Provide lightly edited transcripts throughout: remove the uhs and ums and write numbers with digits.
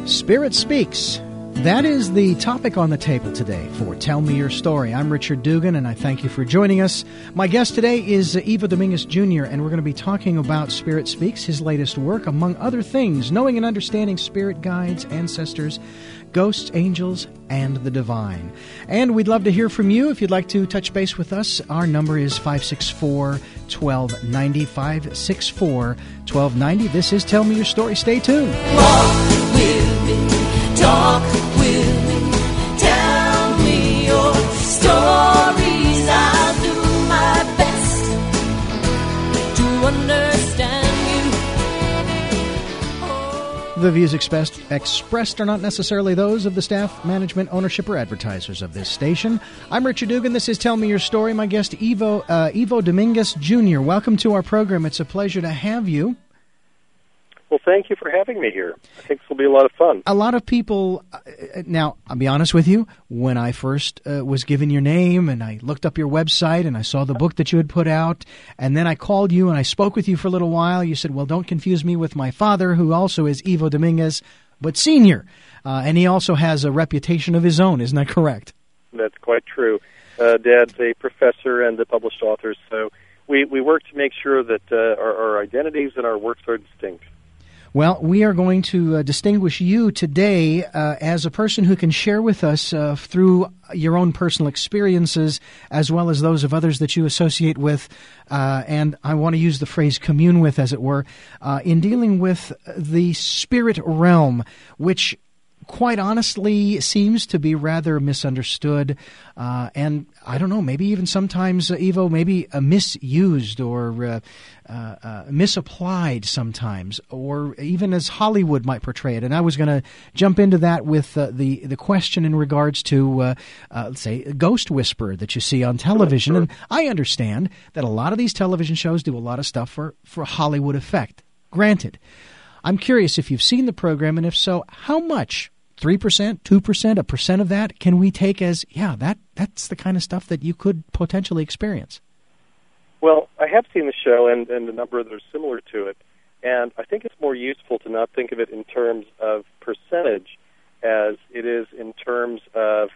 Spirit Speaks. That is the topic on the table today for Tell Me Your Story. I'm Richard Dugan, and I thank you for joining us. My guest today is Ivo Dominguez Jr., and we're going to be talking about Spirit Speaks, his latest work, among other things, knowing and understanding spirit guides, ancestors, ghosts, angels, and the divine. And we'd love to hear from you. If you'd like to touch base with us, our number is 564-1290, 564-1290. This is Tell Me Your Story. Stay tuned. Walk with me, talk with me, tell me your stories. I'll do my best to understand you. The views expressed are not necessarily those of the staff, management, ownership, or advertisers of this station. I'm Richard Dugan. This is Tell Me Your Story. My guest, Ivo Dominguez Jr. Welcome to our program. It's a pleasure to have you. Well, thank you for having me here. I think this will be a lot of fun. A lot of people, now, I'll be honest with you, when I first was given your name and I looked up your website and I saw the book that you had put out, and then I called you and I spoke with you for a little while, you said, well, don't confuse me with my father, who also is Ivo Dominguez, but senior. And he also has a reputation of his own, isn't that correct? That's quite true. Dad's a professor and a published author, so we work to make sure that our identities and our works are distinct. Well, we are going to distinguish you today as a person who can share with us through your own personal experiences as well as those of others that you associate with, and I want to use the phrase commune with, as it were, in dealing with the spirit realm, which quite honestly seems to be rather misunderstood, and I don't know, maybe even sometimes, Ivo, maybe misused or misapplied sometimes, or even as Hollywood might portray it. And I was going to jump into that with the question in regards to, let's say, Ghost Whisperer that you see on television. Sure. And I understand that a lot of these television shows do a lot of stuff for Hollywood effect. Granted. I'm curious if you've seen the program, and if so, how much? 3%, 2%, 1% of that can we take as, that's the kind of stuff that you could potentially experience? Well, I have seen the show and a number that are similar to it, and I think it's more useful to not think of it in terms of percentage as it is in terms of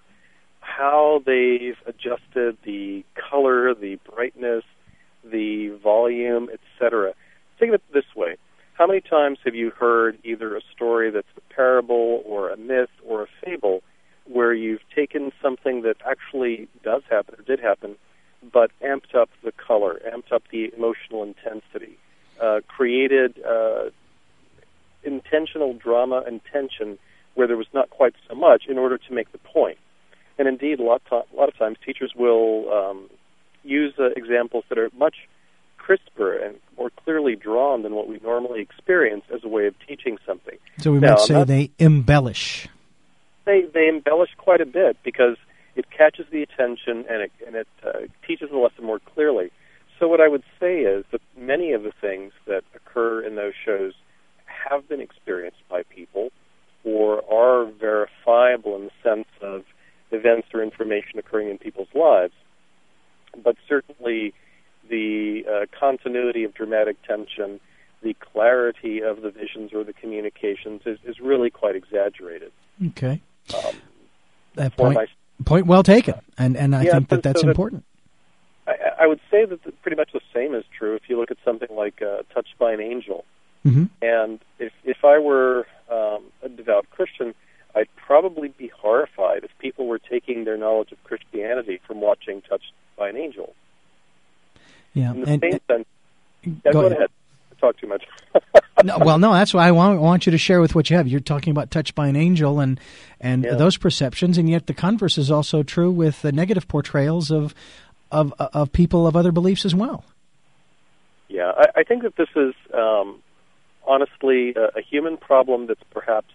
how they've adjusted the color, the brightness, the volume, etc. Think of it this way. How many times have you heard either a story that's a parable or a myth or a fable where you've taken something that actually does happen or did happen, but amped up the color, amped up the emotional intensity, created intentional drama and tension where there was not quite so much in order to make the point? And indeed, a lot of times teachers will use examples that are much crisper and more clearly drawn than what we normally experience as a way of teaching something. So we might say they embellish. They embellish quite a bit because it catches the attention and it teaches the lesson more clearly. So what I would say is that many of the things that occur in those shows have been experienced by people or are verifiable in the sense of events or information occurring in people's lives. But certainly the continuity of dramatic tension, the clarity of the visions or the communications is really quite exaggerated. Okay. That point well taken, and I think that's important. I would say that pretty much the same is true if you look at something like Touched by an Angel. Mm-hmm. And if I were a devout Christian, I'd probably be horrified if people were taking their knowledge of Christianity from watching Touched by an Angel. Yeah. In the same sense, go ahead. I talk too much. No, that's why I want you to share with what you have. You're talking about Touched by an Angel and those perceptions, and yet the converse is also true with the negative portrayals of people of other beliefs as well. Yeah, I think that this is honestly a human problem that's perhaps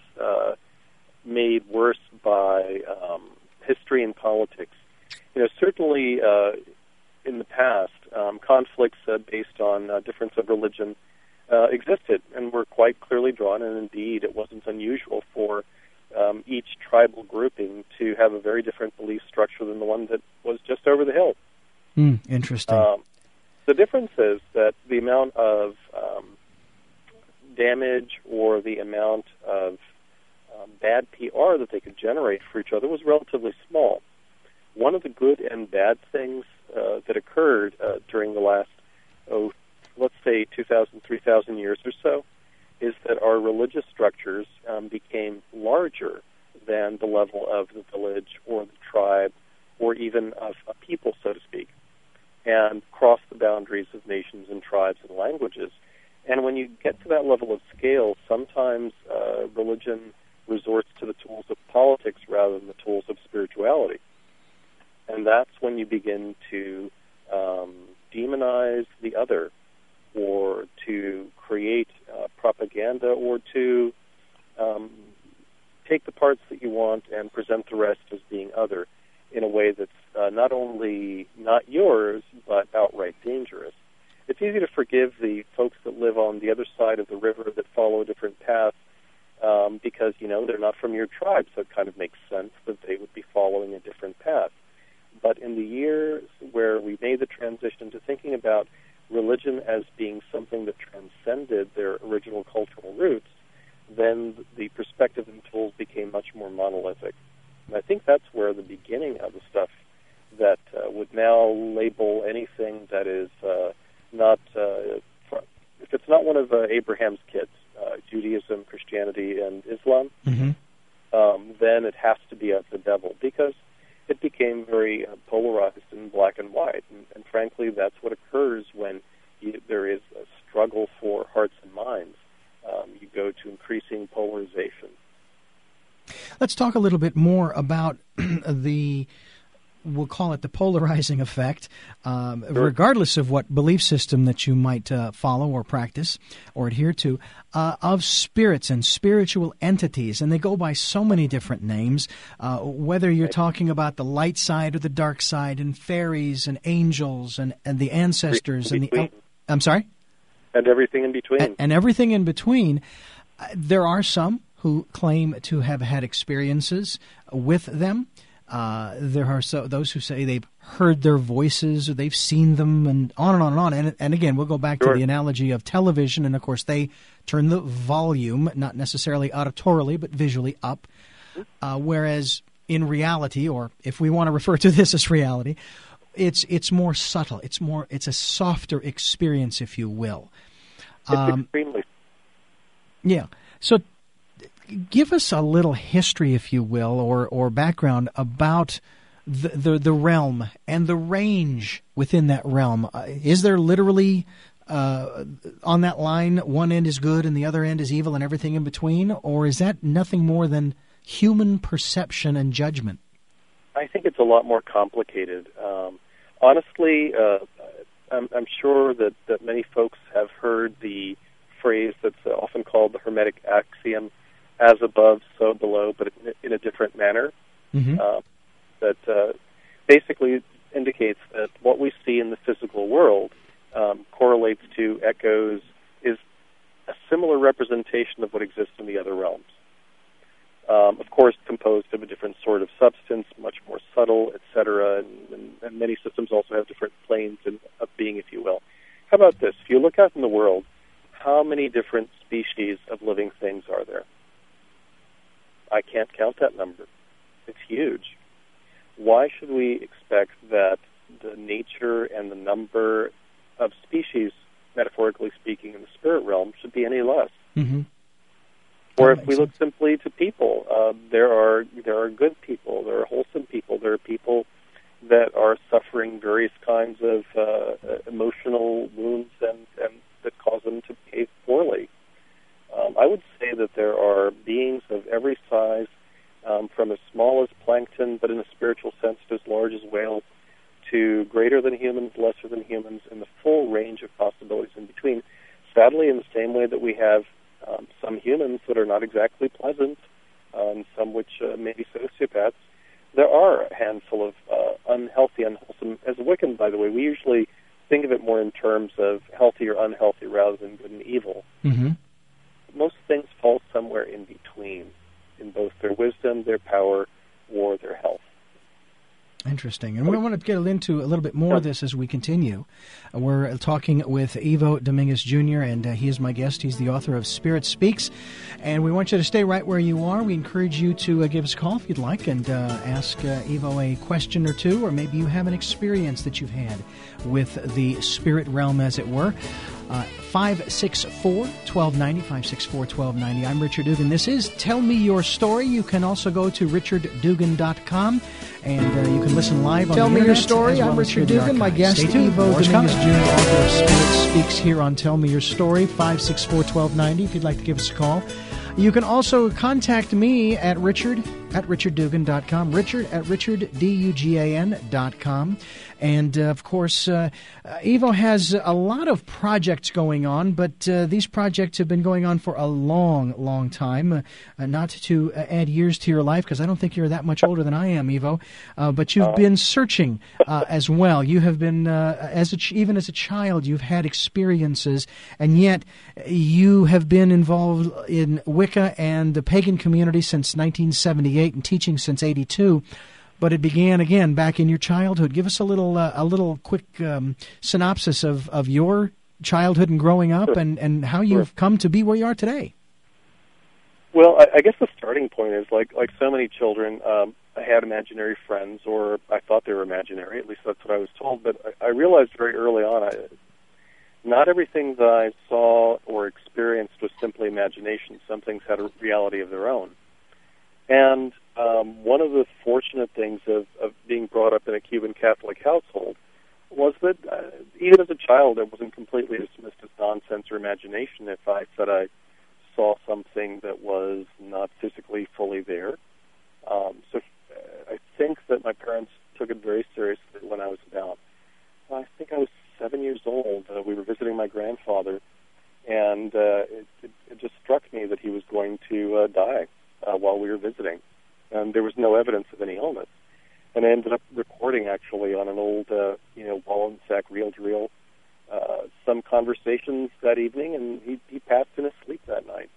made worse by history and politics. Certainly in the past, conflicts based on difference of religion existed and were quite clearly drawn, and indeed it wasn't unusual for each tribal grouping to have a very different belief structure than the one that was just over the hill. Interesting. The difference is that the amount of damage or the amount of bad PR that they could generate for each other was relatively small. One of the good and bad things that occurred during the last, let's say 2,000, 3,000 years or so, is that our religious structures became larger than the level of the village or the tribe or even of a people, so to speak, and crossed the boundaries of nations and tribes and languages. And when you get to that level of scale, sometimes religion resorts to the tools of politics rather than the tools of spirituality. And that's when you begin to demonize the other, or to create propaganda, or to take the parts that you want and present the rest as being other in a way that's not only not yours, but outright dangerous. It's easy to forgive the folks that live on the other side of the river that follow a different path because, they're not from your tribe, so it kind of makes sense that they would be following a different path. But in the years where we made the transition to thinking about religion as being something that transcended their original cultural roots, then the perspective and tools became much more monolithic. And I think that's where the beginning of the stuff that would now label anything that is not, if it's not one of Abraham's kids, Judaism, Christianity, and Islam, then it has to be of the devil, because it became very polarized in black and white. And frankly, that's what occurs when there is a struggle for hearts and minds. You go to increasing polarization. Let's talk a little bit more about we'll call it the polarizing effect, regardless of what belief system that you might follow or practice or adhere to, of spirits and spiritual entities. And they go by so many different names, whether you're talking about the light side or the dark side, and fairies and angels and the ancestors and the... I'm sorry? And everything in between. And everything in between. There are some who claim to have had experiences with them. There are those who say they've heard their voices or they've seen them, and on and on and on. And again, we'll go back to the analogy of television, and of course they turn the volume, not necessarily auditorily, but visually up, whereas in reality, or if we want to refer to this as reality, it's more subtle. It's a softer experience, if you will. It's extremely. Yeah. So give us a little history, if you will, or background about the realm and the range within that realm. Is there literally on that line one end is good and the other end is evil and everything in between, or is that nothing more than human perception and judgment? I think it's a lot more complicated. Honestly, I'm sure that many folks have heard the phrase that's often called the Hermetic axiom, as above, so below, but in a different manner. That basically indicates that what we see in the physical world correlates to, echoes, is a similar representation of what exists in the other realms. Of course, composed of a different sort of substance, much more subtle, etc., and many systems also have different planes of being, if you will. How about this? If you look out in the world, how many different species of living things are there? I can't count that number. It's huge. Why should we expect that the nature and the number of species, metaphorically speaking, in the spirit realm should be any less? Or if we look simply to people, there are good people, there are wholesome people, there are people that are suffering various kinds of emotional wounds and that cause them to behave poorly. I would say that there are beings of every size, from as small as plankton, but in a spiritual sense as large as whales, to greater than humans, lesser than humans, and the full range of possibilities in between. Sadly, in the same way that we have some humans that are not exactly pleasant, some which may be sociopaths, there are a handful of unhealthy, unwholesome. As a Wiccan, by the way, we usually think of it more in terms of healthy or unhealthy rather than good and evil. Most things fall somewhere in between, in both their wisdom, their power, or their health. Interesting. And we want to get into a little bit more of this as we continue. We're talking with Ivo Dominguez Jr., and he is my guest. He's the author of Spirit Speaks. And we want you to stay right where you are. We encourage you to give us a call if you'd like and ask Ivo a question or two, or maybe you have an experience that you've had with the spirit realm, as it were. 564-1290, 564-1290. I'm Richard Dugan. This is Tell Me Your Story. You can also go to richarddugan.com, and you can listen live on Tell the Me Your internet. Story. I'm Richard Dugan. My guest, Stay tuned. Ivo More is Dominguez coming. Jr., Author of Spirit Speaks here on Tell Me Your Story, 564-1290, if you'd like to give us a call. You can also contact me at richarddugan.com, richard at richarddugan.com. And, of course, Ivo has a lot of projects going on, but these projects have been going on for a long, long time. Not to add years to your life, because I don't think you're that much older than I am, Ivo, but you've been searching as well. You have been, even as a child, you've had experiences, and yet you have been involved in Wicca and the pagan community since 1978 and teaching since 82. But it began again back in your childhood. Give us a little quick synopsis of your childhood and growing up, and how you've come to be where you are today. Well, I guess the starting point is like so many children. I had imaginary friends, or I thought they were imaginary. At least that's what I was told. But I realized very early on, not everything that I saw or experienced was simply imagination. Some things had a reality of their own. And one of the fortunate things of being brought up in a Cuban Catholic household was that even as a child, I wasn't completely dismissed as nonsense or imagination if I said I saw something that was not physically fully there. So I think that my parents took it very seriously when I was I think I was 7 years old. We were visiting my grandfather, and it just struck me that he was going to die while we were visiting. And there was no evidence of any illness. And I ended up recording, actually, on an old, Wallensack reel-to-reel, some conversations that evening, and he passed in his sleep that night.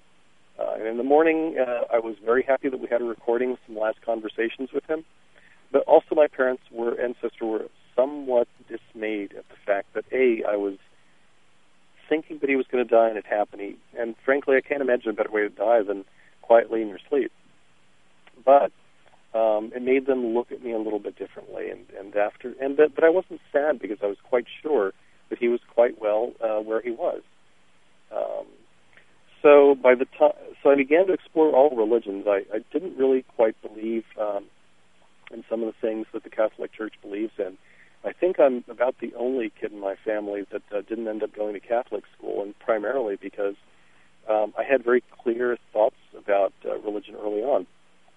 And in the morning, I was very happy that we had a recording of some last conversations with him. But also my parents and sister were somewhat dismayed at the fact that, I was thinking that he was going to die and it happened. And frankly, I can't imagine a better way to die than quietly in your sleep. But it made them look at me a little bit differently, but I wasn't sad because I was quite sure that he was quite well where he was. So I began to explore all religions. I didn't really quite believe in some of the things that the Catholic Church believes in. I think I'm about the only kid in my family that didn't end up going to Catholic school, and primarily because I had very clear thoughts about religion early on.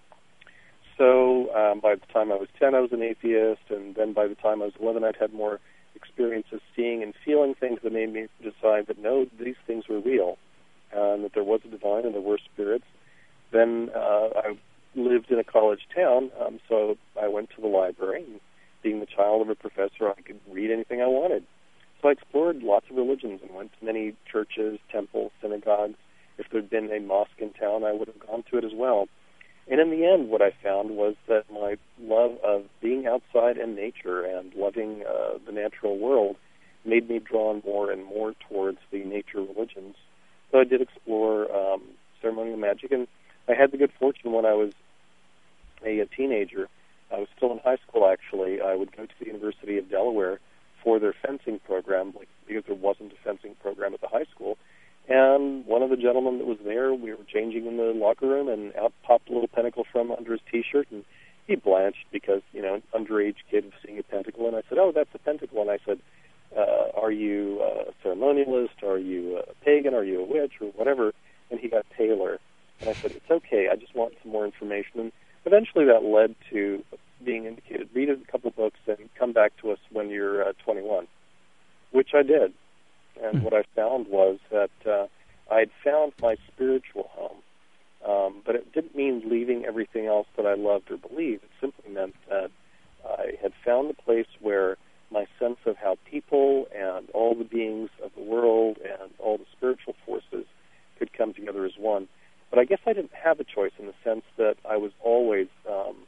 So by the time I was 10, I was an atheist, and then by the time I was 11, I'd had more experiences seeing and feeling things that made me decide that, no, these things were real, and that there was a divine and there were spirits. Then I lived in a college town, so I went to the library, and being the child of a professor, I could read anything I wanted. So I explored lots of religions and went to many churches, temples, synagogues. If there had been a mosque in town, I would have gone to it as well. And in the end, what I found was that my love of being outside in nature and loving the natural world made me drawn more and more towards the nature religions. So I did explore ceremonial magic, and I had the good fortune when I was a teenager. I was still in high school, actually. I would go to the University of Delaware for their fencing program, because there wasn't a fencing program at the high school. And one of the gentlemen that was there, we were changing in the locker room, and out popped a little pentacle from under his T-shirt, and he blanched because, an underage kid was seeing a pentacle. And I said, "Oh, that's a pentacle." And I said, "Are you a ceremonialist? Are you a pagan? Are you a witch?" or whatever. And he got paler. And I said, "It's okay. I just want some more information." And eventually that led to being indicated, read a couple books and come back to us when you're 21, which I did. And what I found was that I had found my spiritual home, but it didn't mean leaving everything else that I loved or believed. It simply meant that I had found a place where my sense of how people and all the beings of the world and all the spiritual forces could come together as one. But I guess I didn't have a choice in the sense that I was always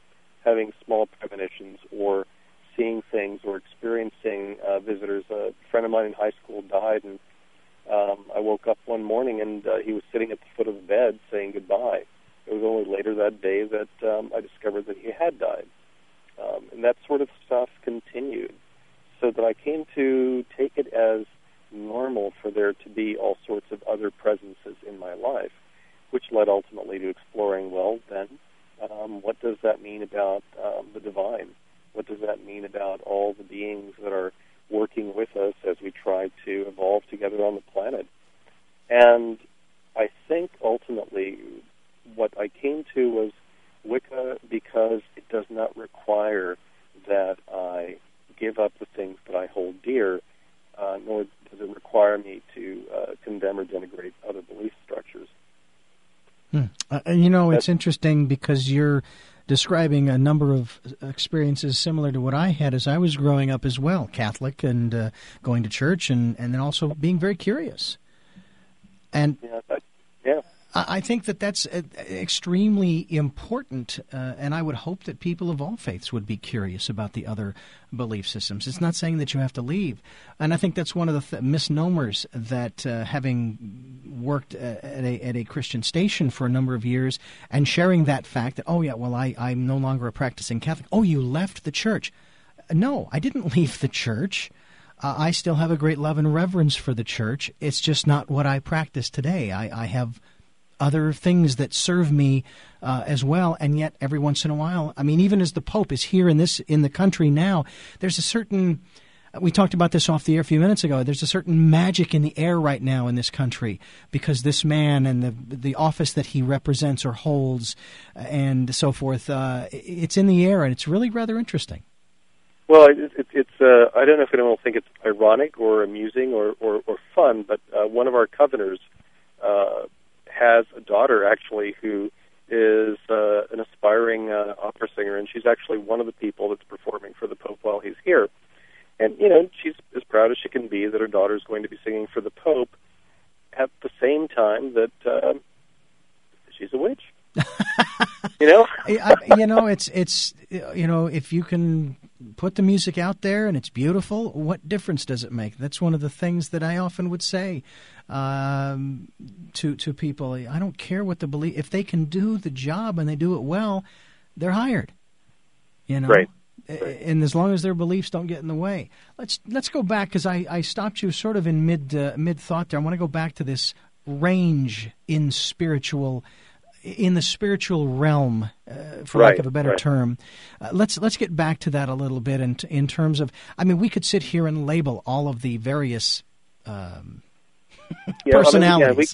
having small premonitions or seeing things or experiencing visitors. A friend of mine in high school died, and I woke up one morning and he was sitting at the foot of the bed saying goodbye. It was only later that day that I discovered that he had died. And that sort of stuff continued, so that I came to take it as normal for there to be all sorts of other presences in my life, which led ultimately to exploring, well, then, what does that mean about the divine? What does that mean about all the beings that are working with us as we try to evolve together on the planet? And I think ultimately what I came to was Wicca because it does not require that I give up the things that I hold dear, nor does it require me to condemn or denigrate other belief structures. It's interesting because you're describing a number of experiences similar to what I had as I was growing up as well, Catholic and going to church and then also being very curious. And I think that that's extremely important, and I would hope that people of all faiths would be curious about the other belief systems. It's not saying that you have to leave, and I think that's one of the misnomers that having worked at a Christian station for a number of years and sharing that fact that, I'm no longer a practicing Catholic. Oh, you left the church. No, I didn't leave the church. I still have a great love and reverence for the church. It's just not what I practice today. I have other things that serve me as well, and yet every once in a while, even as the Pope is here in the country now, there's a certain, we talked about this off the air a few minutes ago, there's a certain magic in the air right now in this country because this man and the office that he represents or holds and so forth, it's in the air, and it's really rather interesting. Well, it's I don't know if anyone will think it's ironic or amusing or fun, but one of our covenors has a daughter, actually, who is an aspiring opera singer, and she's actually one of the people that's performing for the Pope while he's here. And, she's as proud as she can be that her daughter's going to be singing for the Pope at the same time that she's a witch. It's if you can put the music out there and it's beautiful, what difference does it make? That's one of the things that I often would say to people. I don't care what the belief. If they can do the job and they do it well, they're hired. Right. And as long as their beliefs don't get in the way. Let's go back because I stopped you sort of in mid thought there. I want to go back to this range in the spiritual realm, for lack of a better term. Let's get back to that a little bit in terms of, we could sit here and label all of the various personalities.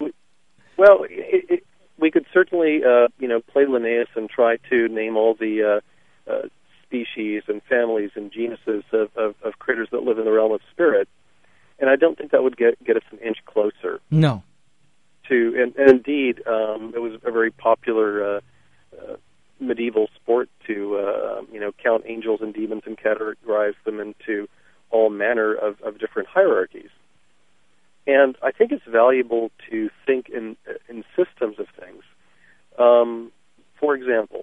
We could certainly, play Linnaeus and try to name all the species and families and genuses of critters that live in the realm of spirit, and I don't think that would get us an inch closer. No. And indeed, it was a very popular medieval sport to count angels and demons and categorize them into all manner of different hierarchies. And I think it's valuable to think in systems of things. For example,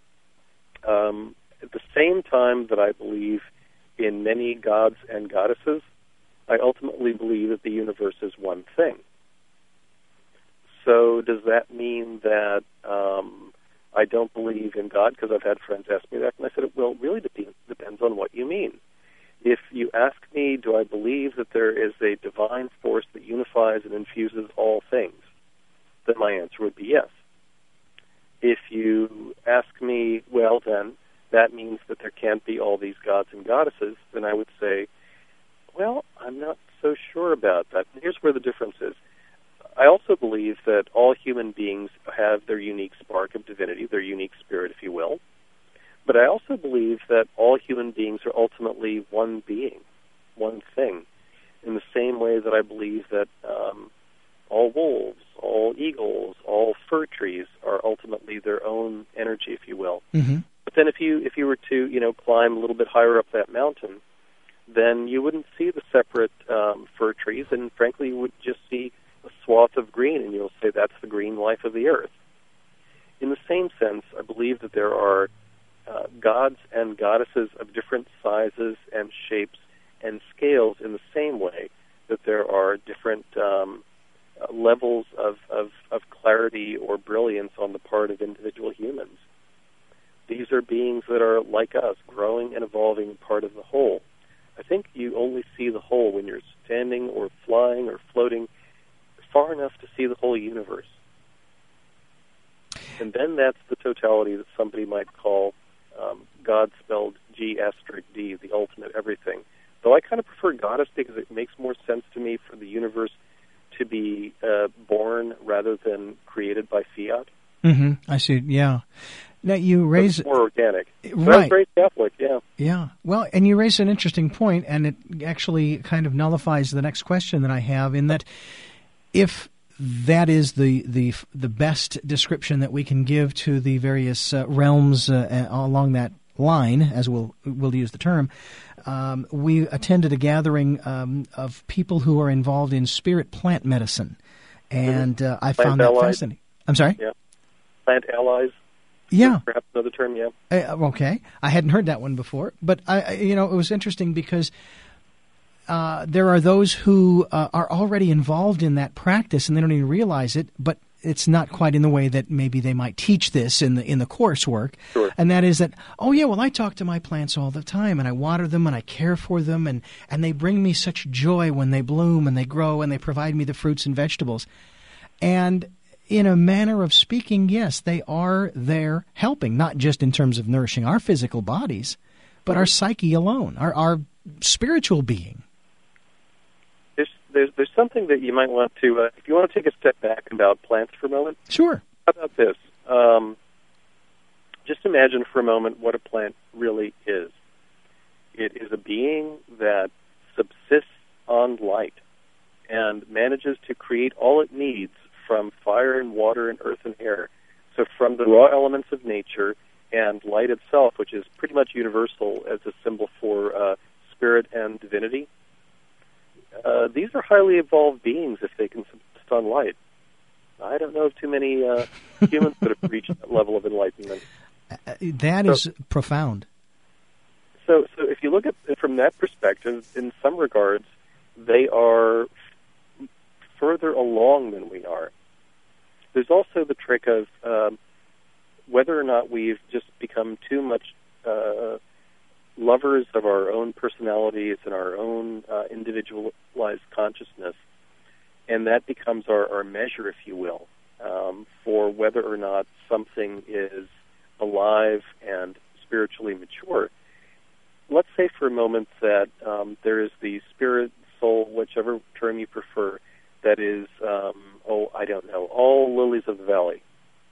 at the same time that I believe in many gods and goddesses, I ultimately believe that the universe is one thing. So does that mean that I don't believe in God? Because I've had friends ask me that, and I said, well, it really depends on what you mean. If you ask me, do I believe that there is a divine force that unifies and infuses all things, then my answer would be yes. If you ask me, well, then that means that there can't be all these gods and goddesses, then I would say, well, I'm not so sure about that. And here's where the difference is. I also believe that all human beings have their unique spark of divinity, their unique spirit, if you will. But I also believe that all human beings are ultimately one being, one thing, in the same way that I believe that all wolves, all eagles, all fir trees are ultimately their own energy, if you will. Mm-hmm. But then if you were to climb a little bit higher up that mountain, then you wouldn't see the separate fir trees, and frankly, you would just see a swath of green, and you'll say that's the green life of the earth. In the same sense, I believe that there are gods and goddesses of different sizes and shapes and scales in the same way that there are different levels of clarity or brilliance on the part of individual humans. These are beings that are like us, growing and evolving part of the whole. I think you only see the whole when you're standing or flying or floating far enough to see the whole universe. And then that's the totality that somebody might call God spelled G*D, the ultimate everything. Though I kind of prefer goddess because it makes more sense to me for the universe to be born rather than created by fiat. Mm-hmm. I see. Yeah. Now you raise it's more organic. Right. I'm very Catholic. Yeah. Yeah. Well, and you raise an interesting point, and it actually kind of nullifies the next question that I have. In that, if that is the best description that we can give to the various realms along that line, as we'll use the term, we attended a gathering of people who are involved in spirit plant medicine, and I found that fascinating. I'm sorry? Yeah. Plant allies? Yeah. Perhaps another term, yeah. Okay. I hadn't heard that one before, but it was interesting because there are those who are already involved in that practice and they don't even realize it, but it's not quite in the way that maybe they might teach this in the coursework. Sure. And that is that, I talk to my plants all the time, and I water them, and I care for them, and they bring me such joy when they bloom and they grow and they provide me the fruits and vegetables. And in a manner of speaking, yes, they are there helping, not just in terms of nourishing our physical bodies, but our psyche alone, our spiritual being. There's something that you might want to, if you want to take a step back about plants for a moment. Sure. How about this? Just imagine for a moment what a plant really is. It is a being that subsists on light and manages to create all it needs from fire and water and earth and air. So from the raw elements of nature and light itself, which is pretty much universal as a symbol for spirit and divinity, these are highly evolved beings if they can subsist on light. I don't know of too many humans that have reached that level of enlightenment. That is profound. So if you look at it from that perspective, in some regards, they are further along than we are. There's also the trick of whether or not we've just become too much lovers of our own personalities and our own individualized consciousness, and that becomes our measure, if you will, for whether or not something is alive and spiritually mature. Let's say for a moment that there is the spirit, soul, whichever term you prefer, that is, all lilies of the valley.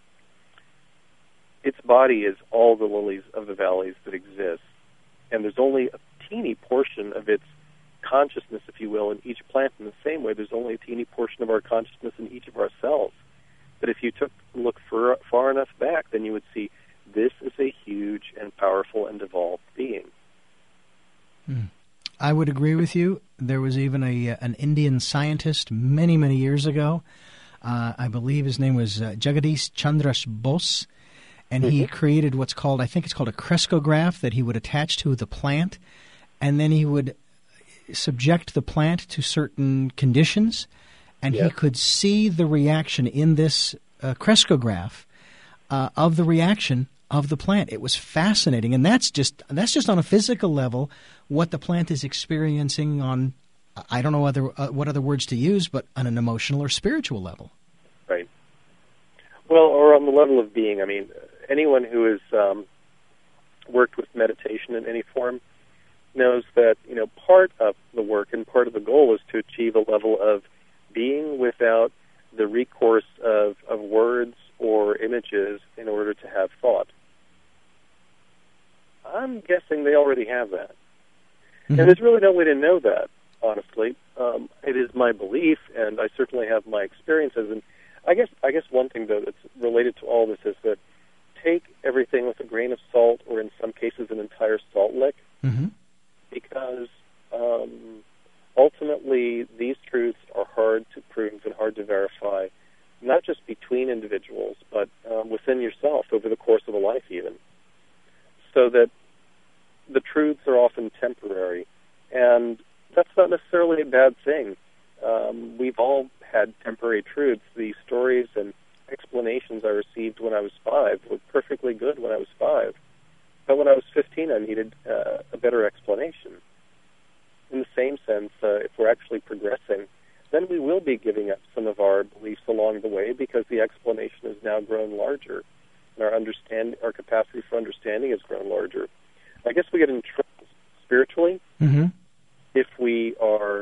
Its body is all the lilies of the valleys that exist. And there's only a teeny portion of its consciousness, if you will, in each plant. In the same way, there's only a teeny portion of our consciousness in each of our cells. But if you look far enough back, then you would see this is a huge and powerful and evolved being. I would agree with you. There was even an Indian scientist many, many years ago. I believe his name was Jagadish Chandra Bose. And he created what's called, I think it's called a crescograph that he would attach to the plant, and then he would subject the plant to certain conditions, and he could see the reaction in this crescograph of the reaction of the plant. It was fascinating, and that's just on a physical level what the plant is experiencing on, I don't know what other words to use, but on an emotional or spiritual level. Right. Well, or on the level of being. I mean, anyone who has worked with meditation in any form knows that, part of the work and part of the goal is to achieve a level of being without the recourse of words or images in order to have thought. I'm guessing they already have that. And there's really no way to know that, honestly. It is my belief, and I certainly have my experiences. And I guess one thing, though, that's related to all this is that take everything with a grain of salt, or in some cases an entire salt lick, because ultimately these truths are hard to prove and hard to verify, not just between individuals, but within yourself over the course of a life even. so that the truths are often temporary. And that's not necessarily a bad thing. We've all had temporary truths. The stories and explanations I received when I was 5 were perfectly good when I was 5. But when I was 15, I needed a better explanation. In the same sense, if we're actually progressing, then we will be giving up some of our beliefs along the way because the explanation has now grown larger, and our capacity for understanding has grown larger. I guess we get in trouble spiritually if we are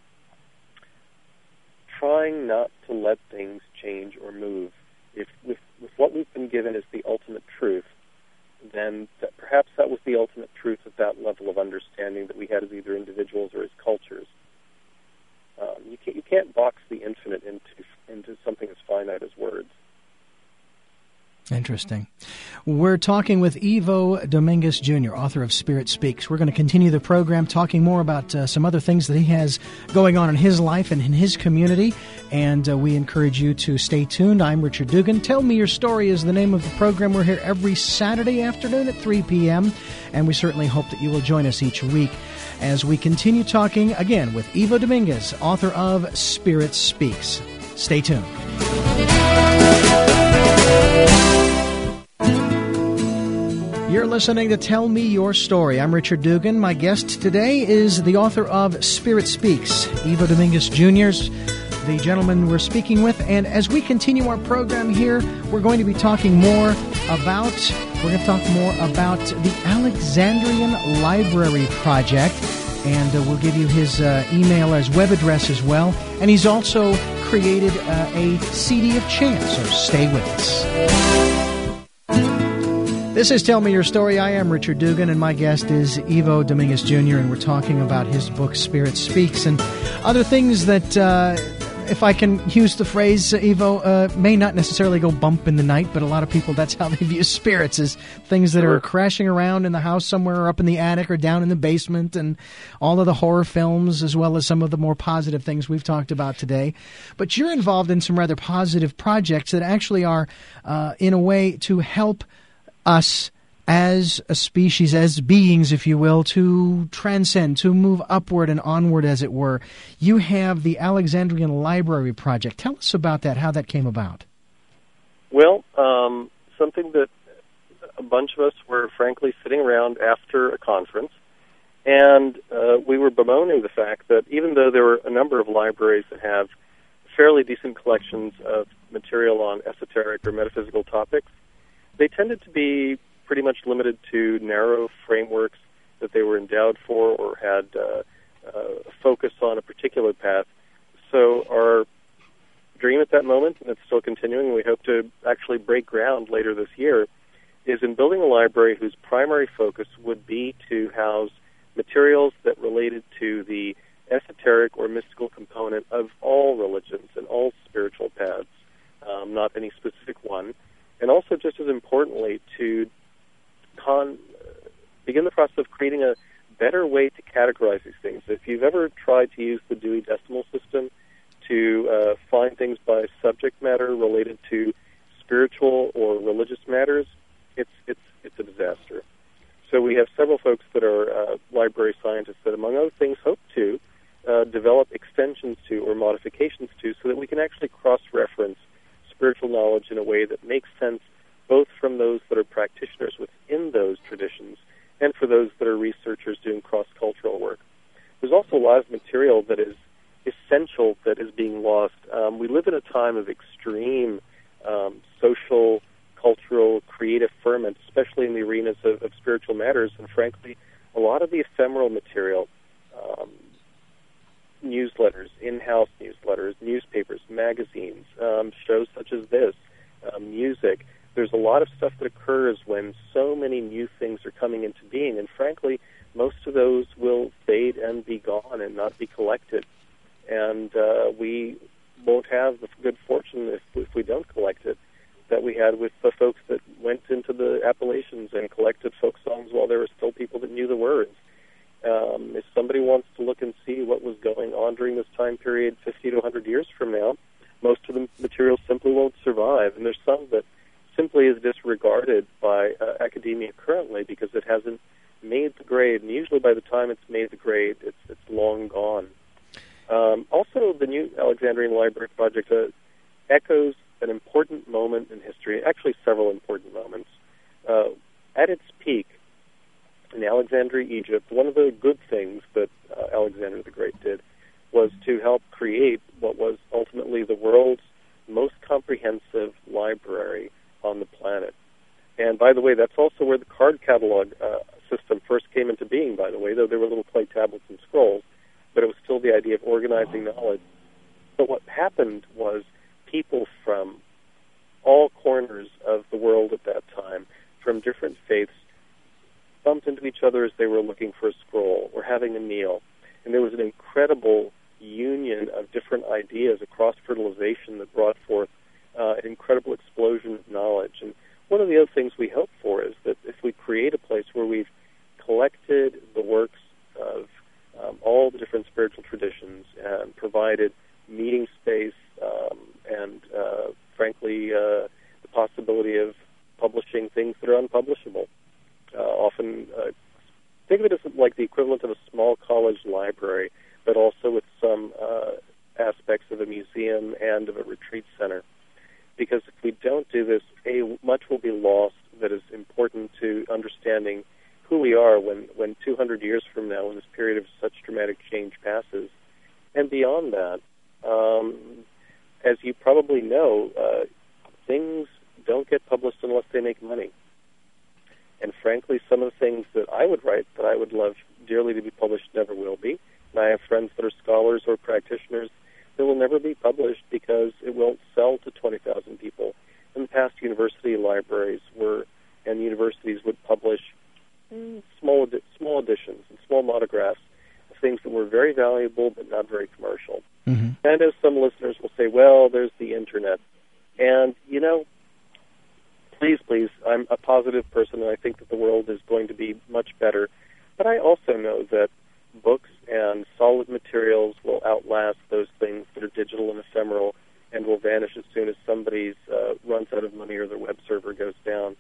trying not to let things change or move. If what we've been given is the ultimate truth, then perhaps that was the ultimate truth at that level of understanding that we had as either individuals or as cultures. You can't box the infinite into something as finite as words. Interesting. We're talking with Ivo Dominguez Jr., author of Spirit Speaks. We're going to continue the program talking more about some other things that he has going on in his life and in his community, and we encourage you to stay tuned. I'm Richard Dugan. Tell Me Your Story is the name of the program. We're here every Saturday afternoon at 3 p.m., and we certainly hope that you will join us each week as we continue talking, again, with Ivo Dominguez, author of Spirit Speaks. Stay tuned. You're listening to Tell Me Your Story. I'm Richard Dugan. My guest today is the author of Spirit Speaks, Ivo Dominguez Jr., the gentleman we're speaking with. And as we continue our program here, we're going to be talking more about the Alexandrian Library Project. And we'll give you his email as web address as well. And he's also created a CD of chants, so stay with us. This is Tell Me Your Story. I am Richard Dugan, and my guest is Ivo Dominguez Jr., and we're talking about his book, Spirit Speaks, and other things that, if I can use the phrase, Ivo, may not necessarily go bump in the night, but a lot of people, that's how they view spirits, as things that are crashing around in the house somewhere, or up in the attic, or down in the basement, and all of the horror films, as well as some of the more positive things we've talked about today. But you're involved in some rather positive projects that actually are, in a way, to help us as a species, as beings, if you will, to transcend, to move upward and onward, as it were. You have the Alexandrian Library Project. Tell us about that, how that came about. Well, something that a bunch of us were frankly sitting around after a conference, and we were bemoaning the fact that even though there were a number of libraries that have fairly decent collections of material on esoteric or metaphysical topics, they tended to be pretty much limited to narrow frameworks that they were endowed for or had a focus on a particular path. So our dream at that moment, and it's still continuing, and we hope to actually break ground later this year, is in building a library whose primary focus would be to house materials that related to the esoteric or mystical component of all religions and all spiritual paths, not any specific one. And also, just as importantly, to begin the process of creating a better way to categorize these things. If you've ever tried to use the Dewey Decimal System to find things by subject matter related to spiritual or religious matters, it's a disaster. So we have several folks that are library scientists that, among other things, hope to develop extensions to or modifications to so that we can actually cross-reference spiritual knowledge in a way that makes sense both from those that are practitioners within those traditions and for those that are researchers doing cross-cultural work. There's also a lot of material that is essential that is being lost. We live in a time of extreme social, cultural, creative ferment, especially in the arenas of spiritual matters, and frankly, a lot of the ephemeral material, newsletters, in-house newsletters, newspapers, magazines, shows such as this, music. There's a lot of stuff that occurs when so many new things are coming into being, and frankly, most of those will fade and be gone and not be collected. And we won't have the good fortune, if we don't collect it, that we had with the folks that went into the Appalachians and collected folk songs while there were still people that knew the words. If somebody wants to look and see what was going on during this time period 50 to 100 years from now, most of the material simply won't survive. And there's some that simply is disregarded by academia currently because it hasn't made the grade, and usually by the time it's made the grade, it's long gone. Also, the new Alexandrian Library project echoes an important moment in history, actually several important moments. At its peak, in Alexandria, Egypt, one of the good things that Alexander the Great did was to help create what was ultimately the world's most comprehensive library on the planet. And by the way, that's also where the card catalog system first came into being, by the way, though there were little clay tablets and scrolls, but it was still the idea of organizing knowledge. But what happened was people from all corners of the world at that time, from different faiths, bumped into each other as they were looking for a scroll or having a meal. And there was an incredible union of different ideas, a cross-fertilization that brought forth an incredible explosion of knowledge. And one of the other things we hope for is that if we create a place where we've collected the works of all the different spiritual traditions and provided meeting space and, frankly, the possibility of publishing things that are unpublishable. Often, think of it as like the equivalent of a small college library, but also with some aspects of a museum and of a retreat center. Because if we don't do this, much will be lost that is important to understanding who we are when 200 years from now, when this period of such dramatic change passes. And beyond that, as you probably know, things don't get published unless they make money. And frankly, some of the things that I would write that I would love dearly to be published never will be. And I have friends that are scholars or practitioners that will never be published because it won't sell to 20,000 people. In the past, university libraries and universities would publish small editions and small monographs of things that were very valuable but not very commercial. Mm-hmm. And as some listeners will say, well, there's the Internet. And, please, I'm a positive person, and I think that the world is going to be much better. But I also know that books and solid materials will outlast those things that are digital and ephemeral and will vanish as soon as somebody runs out of money or their web server goes down.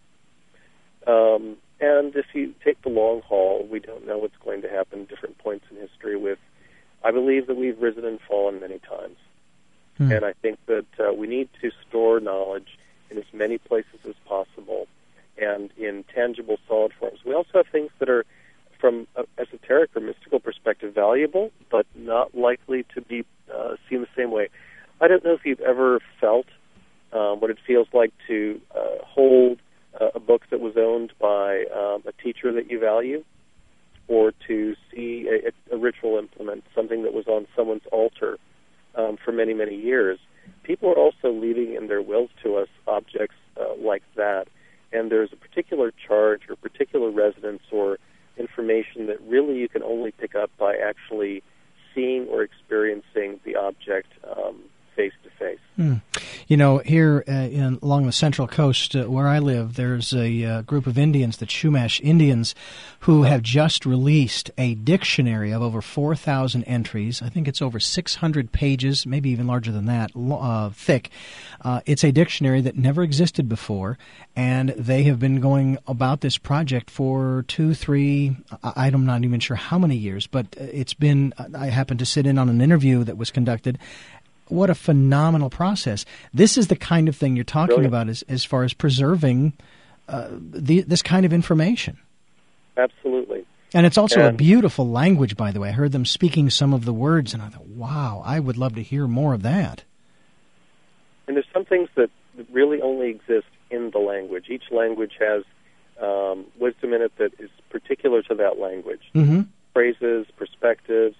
And if you take the long haul, we don't know what's going to happen at different points in history I believe that we've risen and fallen many times. And I think that we need to store knowledge in as many places as possible and in tangible, solid forms. We also have things that are, from an esoteric or mystical perspective, valuable, but not likely to be seen the same way. I don't know if you've ever felt what it feels like to hold a book that was owned by a teacher that you value, or to see a ritual implement, something that was on someone's altar for many, many years. People are also leaving in their wills to us objects like that, and there's a particular charge or particular resonance or information that really you can only pick up by actually seeing or experiencing the object face to face. Here along the Central Coast where I live, there's a group of Indians, the Chumash Indians, who have just released a dictionary of over 4,000 entries. I think it's over 600 pages, maybe even larger than that, thick. It's a dictionary that never existed before, and they have been going about this project for 2, 3, I'm not even sure how many years, but it's been, I happened to sit in on an interview that was conducted. What a phenomenal process. This is the kind of thing you're talking about as far as preserving this kind of information. Absolutely. And it's also a beautiful language, by the way. I heard them speaking some of the words, and I thought, wow, I would love to hear more of that. And there's some things that really only exist in the language. Each language has wisdom in it that is particular to that language. Mm-hmm. Phrases, perspectives,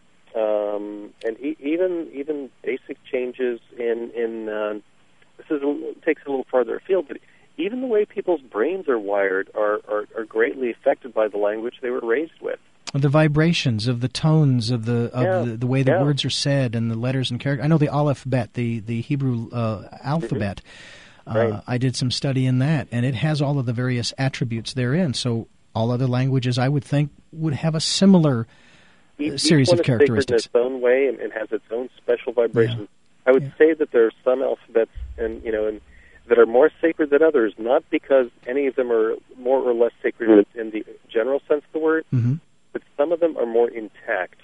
and even basic changes in takes it a little farther afield, but even the way people's brains are wired are greatly affected by the language they were raised with. The vibrations of the tones of the way the words are said and the letters and characters. I know the alphabet, the Hebrew alphabet. Mm-hmm. Right. I did some study in that, and it has all of the various attributes therein. So all other languages, I would think, would have a similar series of characteristics. Each one is sacred in its own way and has its own special vibrations. Yeah. I would say that there are some alphabets, and that are more sacred than others, not because any of them are more or less sacred in the general sense of the word, but some of them are more intact.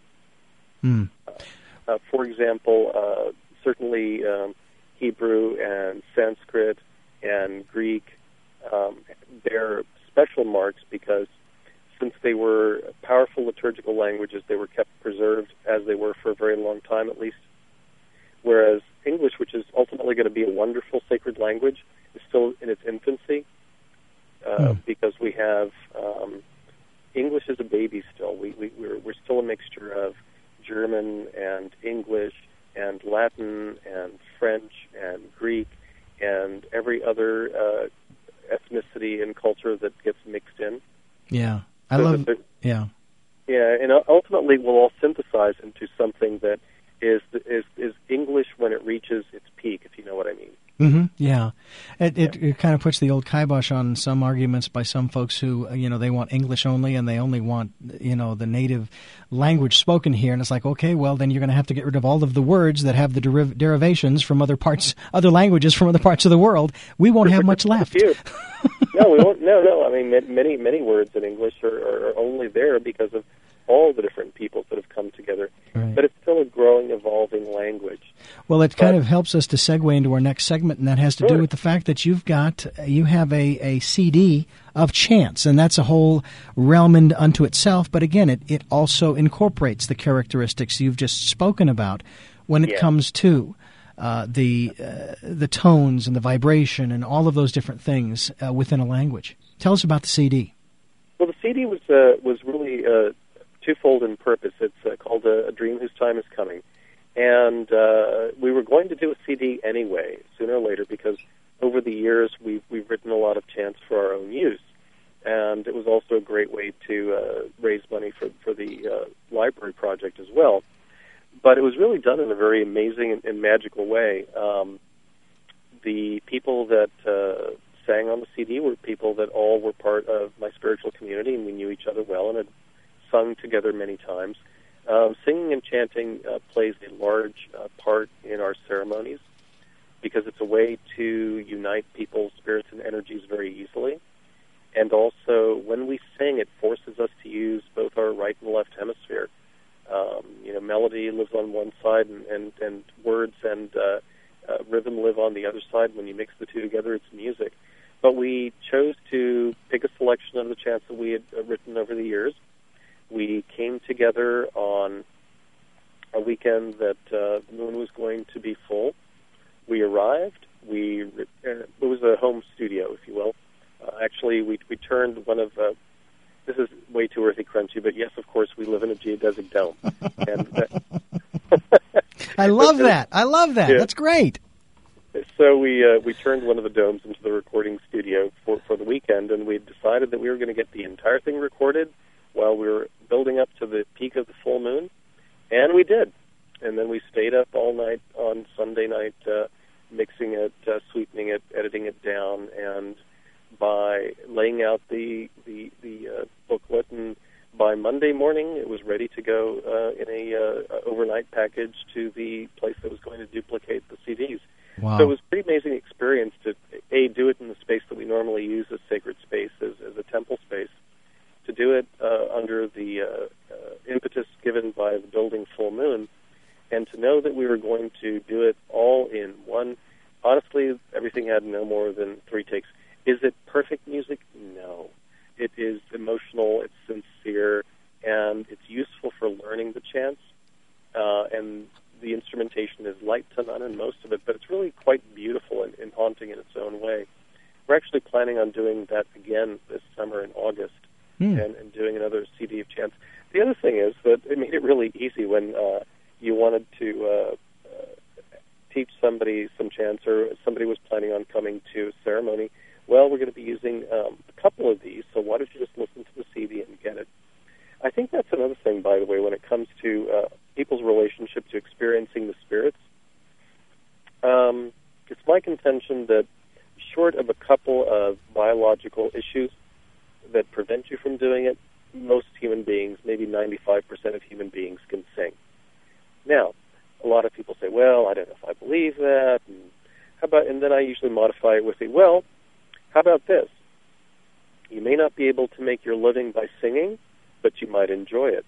For example, certainly Hebrew and Sanskrit and Greek, they're special marks because since they were powerful liturgical languages, they were kept preserved as they were for a very long time at least. Whereas English, which is ultimately going to be a wonderful sacred language, is still in its infancy because we have English is a baby still. We're still a mixture of German and English and Latin and French and Greek and every other ethnicity and culture that gets mixed in. Yeah, Yeah, and ultimately we'll all synthesize into something that is English when it reaches its peak, if you know what I mean. Yeah. It kind of puts the old kibosh on some arguments by some folks who, they want English only and they only want, the native language spoken here. And it's like, okay, well, then you're going to have to get rid of all of the words that have the derivations from other languages from other parts of the world. We won't have much left. No, we won't. No. I mean, many words in English are only there because of all the different peoples that have come together. Right. But it's still a growing, evolving language. Well, it kind of helps us to segue into our next segment, and that has to do with the fact that you have a CD of chants, and that's a whole realm unto itself. But again, it also incorporates the characteristics you've just spoken about when it comes to the tones and the vibration and all of those different things within a language. Tell us about the CD. Well, the CD was really twofold in purpose. It's called A Dream Whose Time Is Coming. And we were going to do a CD anyway, sooner or later, because over the years we've written a lot of chants for our own use. And it was also a great way to raise money for the library project as well. But it was really done in a very amazing and magical way. The people that sang on the CD were people that all were part of my spiritual community, and we knew each other well and had sung together many times. Singing and chanting plays a large part in our ceremonies because it's a way to unite people's spirits and energies very easily. And also, when we sing, it forces us to use both our right and left hemisphere. Melody lives on one side, and words and rhythm live on the other side. When you mix the two together, it's music. But we chose to pick a selection of the chants that we had written over the years. We came together on a weekend that the moon was going to be full. We arrived. It was a home studio, if you will. Actually, we turned one of this is way too earthy crunchy, but yes, of course, we live in a geodesic dome. And I love that. Yeah. That's great. So we turned one of the domes into the recording studio for the weekend, and we decided that we were going to get the entire thing recorded while we were building up to the peak of the full moon, and we did. And then we stayed up all night on Sunday night, mixing it, sweetening it, editing it down, and by laying out the booklet, and by Monday morning it was ready to go in a overnight package to the place that was going to duplicate the CDs. Wow. So it was a pretty amazing experience to do it in the space that we normally use as sacred space, as a temple space, to do it under the impetus given by the building full moon, and to know that we were going to do it all in one. Honestly, everything had no more than 3 takes. Is it perfect music? No. It is emotional, it's sincere, and it's useful for learning the chants, and the instrumentation is light to none in most of it, but it's really quite beautiful and haunting in its own way. We're actually planning on doing that again this summer in August, and doing another CD of chants. The other thing is that it made it really easy when you wanted to teach somebody some chants, or somebody was planning on coming to a ceremony. Well, we're going to be using a couple of these, so why don't you just listen to the CD and get it? I think that's another thing, by the way, when it comes to people's relationship to experiencing the spirits. It's my contention that short of a couple of biological issues that prevent you from doing it, most human beings, maybe 95% of human beings, can sing. Now, a lot of people say, well, I don't know if I believe that, and and then I usually modify it with how about this? You may not be able to make your living by singing, but you might enjoy it.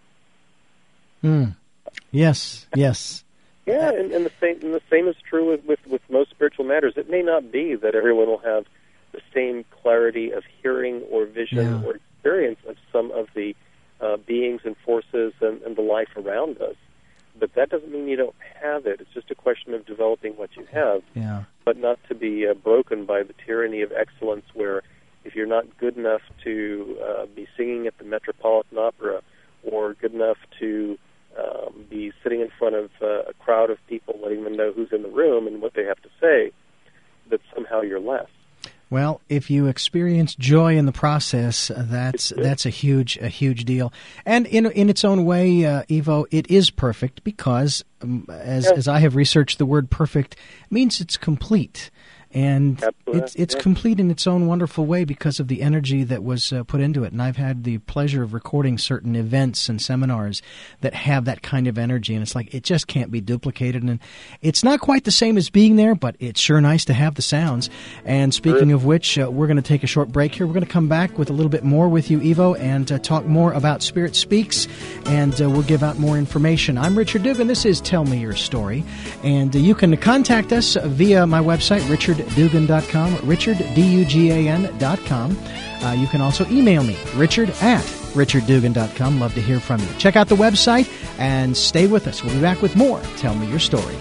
Yes. Yeah, and the same is true with most spiritual matters. It may not be that everyone will have the same clarity of hearing or vision or experience of some of the beings and forces and the life around us. But that doesn't mean you don't have it. It's just a question of developing what you have, but not to be broken by the tyranny of excellence where if you're not good enough to be singing at the Metropolitan Opera or good enough to be sitting in front of a crowd of people letting them know who's in the room and what they have to say, that somehow you're less. Well, if you experience joy in the process, that's a huge deal. And in its own way, Ivo, it is perfect because, as I have researched, the word perfect means it's complete. And it's complete in its own wonderful way because of the energy that was put into it. And I've had the pleasure of recording certain events and seminars that have that kind of energy. And it's like, it just can't be duplicated. And it's not quite the same as being there, but it's sure nice to have the sounds. And speaking of which, we're going to take a short break here. We're going to come back with a little bit more with you, Ivo, and talk more about Spirit Speaks. And we'll give out more information. I'm Richard Dugan. This is Tell Me Your Story. And you can contact us via my website, richarddugan.com, richarddugan.com. You can also email me, richard@richarddugan.com. Love to hear from you. Check out the website and stay with us. We'll be back with more Tell Me Your Story.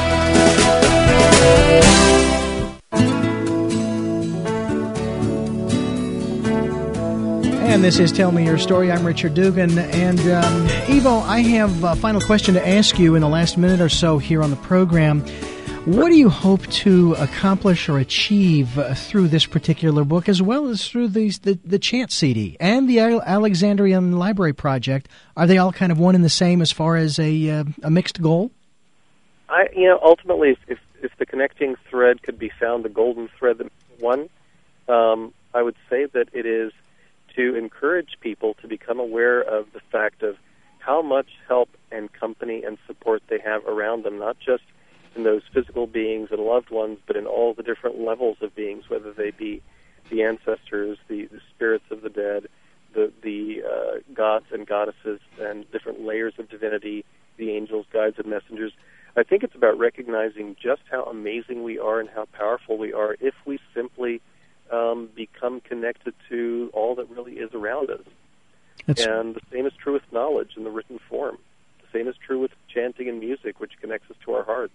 And this is Tell Me Your Story. I'm Richard Dugan. And Ivo, I have a final question to ask you in the last minute or so here on the program. What do you hope to accomplish or achieve through this particular book, as well as through the Chant CD and the Alexandrian Library Project? Are they all kind of one and the same as far as a mixed goal? Ultimately, if the connecting thread could be found, the golden thread that one, I would say that it is to encourage people to become aware of the fact of how much help and company and support they have around them, not just in those physical beings and loved ones, but in all the different levels of beings, whether they be the ancestors, the spirits of the dead, the gods and goddesses, and different layers of divinity, the angels, guides, and messengers. I think it's about recognizing just how amazing we are and how powerful we are if we simply become connected to all that really is around us. And the same is true with knowledge in the written form. The same is true with chanting and music, which connects us to our hearts.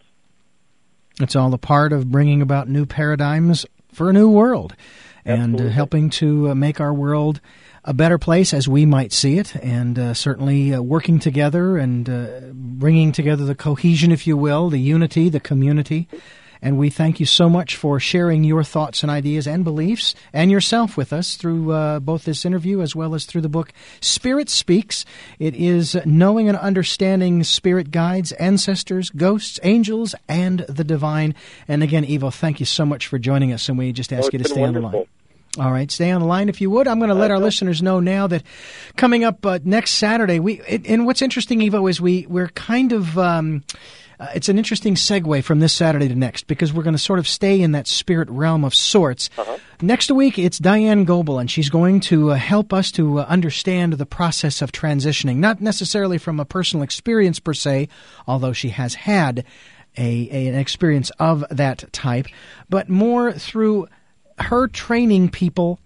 It's all a part of bringing about new paradigms for a new world and helping to make our world a better place as we might see it, and certainly working together and bringing together the cohesion, if you will, the unity, the community. And we thank you so much for sharing your thoughts and ideas and beliefs and yourself with us through both this interview as well as through the book Spirit Speaks. It is knowing and understanding spirit guides, ancestors, ghosts, angels, and the divine. And again, Ivo, thank you so much for joining us, and we just ask you to stay on the line. All right, stay on the line if you would. I'm going to let our listeners know now that coming up next Saturday, and what's interesting, Ivo, is we're kind of... it's an interesting segue from this Saturday to next, because we're going to sort of stay in that spirit realm of sorts. Next week, it's Diane Goebel, and she's going to help us to understand the process of transitioning, not necessarily from a personal experience per se, although she has had an experience of that type, but more through her training people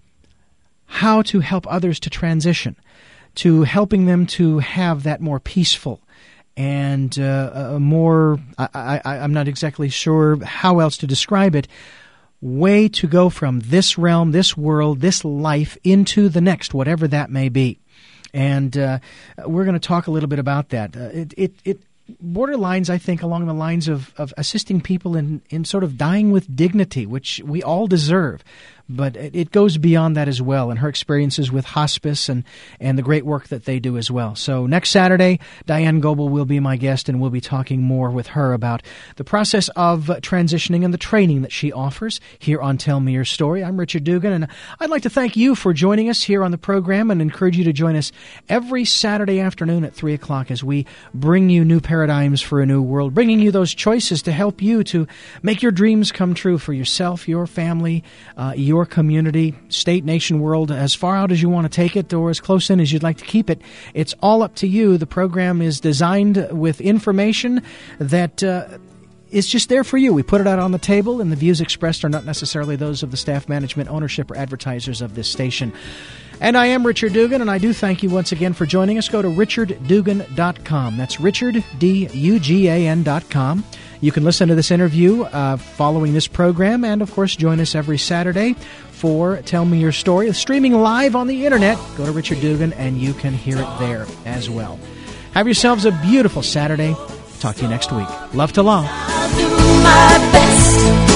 how to help others to transition, to helping them to have that more peaceful and more, I'm not exactly sure how else to describe it, way to go from this realm, this world, this life into the next, whatever that may be. And we're going to talk a little bit about that. It borderlines, I think, along the lines of assisting people in sort of dying with dignity, which we all deserve. but it goes beyond that as well, and her experiences with hospice and the great work that they do as well. So next Saturday, Diane Goebel will be my guest, and we'll be talking more with her about the process of transitioning and the training that she offers here on Tell Me Your Story. I'm Richard Dugan, and I'd like to thank you for joining us here on the program and encourage you to join us every Saturday afternoon at 3 o'clock as we bring you new paradigms for a new world, bringing you those choices to help you to make your dreams come true for yourself, your family, your community, state, nation, world, as far out as you want to take it or as close in as you'd like to keep it. It's all up to you. The program is designed with information that is just there for you. We put it out on the table, and the views expressed are not necessarily those of the staff, management, ownership, or advertisers of this station. And I am Richard Dugan, and I do thank you once again for joining us. Go to richarddugan.com. That's richarddugan.com. You can listen to this interview following this program, and, of course, join us every Saturday for Tell Me Your Story. It's streaming live on the Internet. Go to Richard Dugan, and you can hear it there as well. Have yourselves a beautiful Saturday. Talk to you next week. Love to love. I'll do my best.